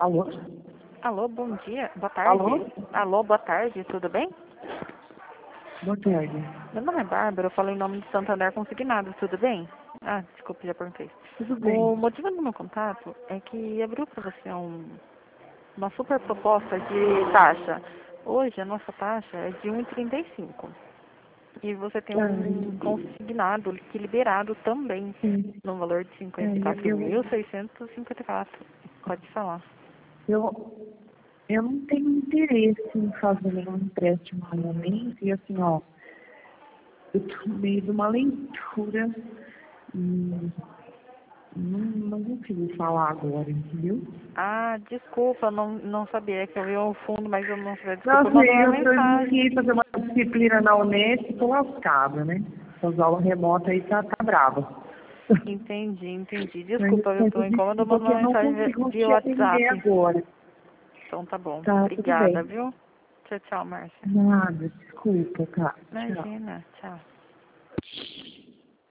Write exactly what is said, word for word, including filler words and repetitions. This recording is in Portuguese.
Alô? Alô, bom dia. Boa tarde. Alô? Alô, boa tarde, tudo bem? Boa tarde. Meu nome é Bárbara, eu falo em nome de Santander Consignado, tudo bem? Ah, desculpa, já perguntei. Tudo O bem? motivo do meu contato é que abriu para você um, uma super proposta de taxa. Hoje a nossa taxa é de um vírgula trinta e cinco. E você tem Ah, um consignado que liberado também, sim. no valor de É, cinquenta e quatro eu, mil seiscentos e cinquenta e quatro. Pode falar. eu, eu não tenho interesse em fazer nenhum empréstimo no momento. E assim, ó, eu tô no meio de uma leitura e não, não consigo falar agora, entendeu? Ah, desculpa, não, não sabia que eu vi o fundo, mas eu não sabia. Desculpa, eu Nossa, mandei uma eu, eu mensagem. iniciei fazer uma disciplina na Unesp e tô lascada, né? Essas aulas remotas aí tá, tá brava. Entendi, entendi. Mas Desculpa, eu estou peço incômoda, eu desculpa mando que uma eu não mensagem consigo via te atender WhatsApp. agora. Então tá bom. Tá, tudo Obrigada, bem. viu? Tchau, tchau, Márcia. Nada, desculpa, tá. Tchau. Imagina, tchau.